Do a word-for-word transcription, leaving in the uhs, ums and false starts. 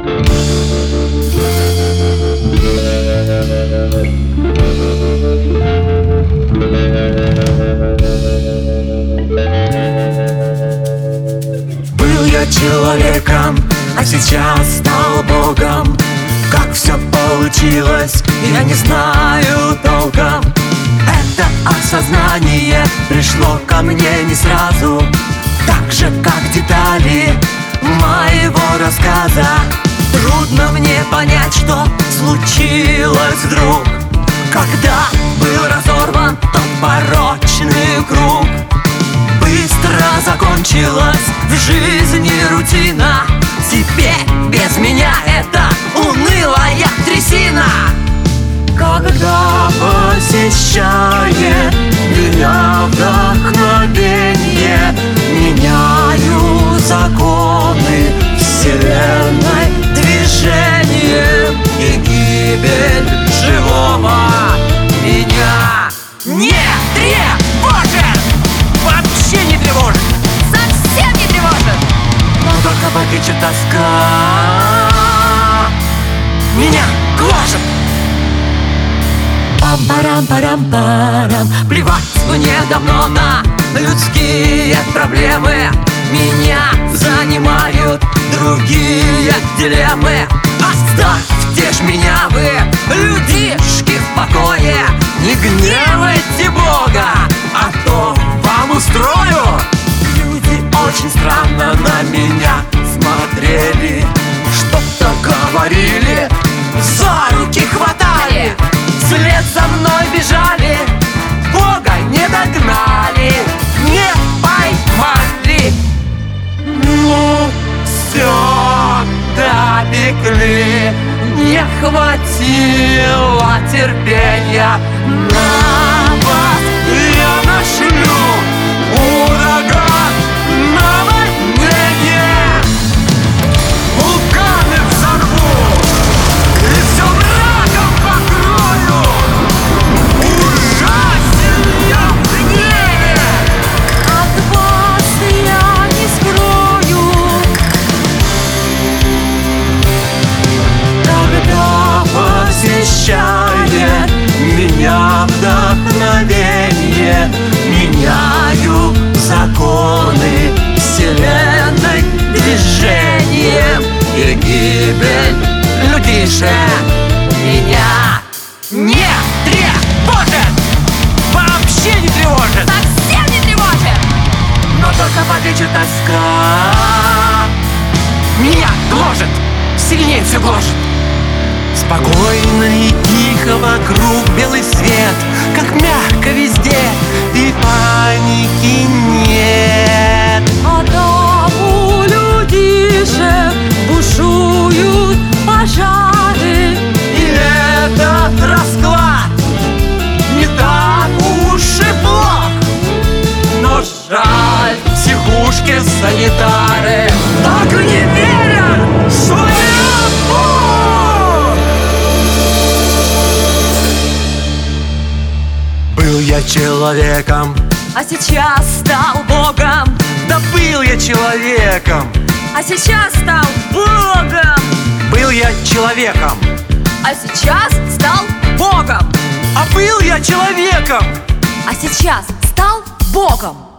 Был я человеком, а сейчас стал Богом. Как все получилось, я не знаю толком. Это осознание пришло ко мне не сразу, так же, как детали моего рассказа. Трудно мне понять, что случилось вдруг, когда был разорван тот порочный круг. Быстро закончилась в жизни рутина. Теперь без меня это унылая трясина. Когда посещает меня вдохновение, меняю законы вселенной движением, и гибель живого меня не тревожит. Вообще не тревожит. Совсем не тревожит. Но только покичет тоска меня гложет. Пам-парам-парам-парам. Плевать мне давно на людские проблемы. Меня занимают другие дилеммы. Оставьте ж меня вы, людишки, в покое. Не гневайте Бога, а то вам устрою. Люди очень странно на меня смотрели, что-то говорили, за руки хватали, вслед за мной бежали, Бога не догнали, не поймали. Ну все, допекли, не хватило терпения. На вас я нашлю ураган, наводнение, вулканы взорву и все мраком покрою. Ужасен я в гневе, От вас я не скрою. когда посещает меня вдохновение, меняю законы вселенной движением, и гибель людишек меня не тревожит. Вообще не тревожит. Совсем не тревожит. Но только покичет тоска меня гложет, сильнее все гложет. Спокойно и тихо вокруг белый свет, как мягко везде, и паники нет. А там у людишек бушуют пожары. И этот расклад не так уж и плох, но жаль, психушки санитары так и не верят в судьбу. Был я человеком, А сейчас стал Богом. да был я человеком. А сейчас стал Богом. Был я человеком, А сейчас стал Богом. а был я человеком. А сейчас стал Богом.